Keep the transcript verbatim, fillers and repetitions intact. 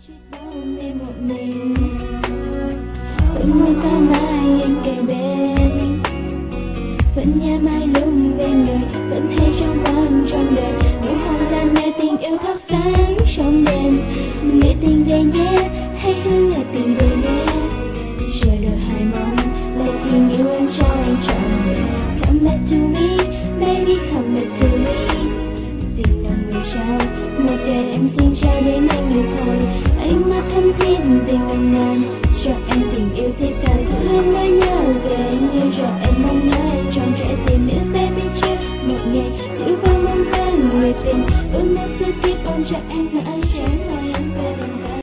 Chỉ đón em một mình, vẫn muốn có mai em kề bên, vẫn nhớ mãi lúc bên người, vẫn thấy trong vắng trong đời. Nụ hôn là nơi tình yêu thắp sáng trong đêm. Mình nghĩ tình về nhé, hãy cứ nhớ tình về nhé. Chờ đợi hai mong, lời tình yêu em trao anh trọn đời. Come back to me, baby come back to me. Tình là người trao, một đời em xin trao đến anh người thôi. Ánh mắt thâm thẳm tình nồng nàn, cho em tình yêu thiết tha. Cứ luôn mãi nhớ về anh, yêu cho em mong nhớ anh trọn trẽ tình yêu sẽ bên trước một ngày. Giữ vang mong ta người tình, ước mơ xưa thiết ôm cho em mãi.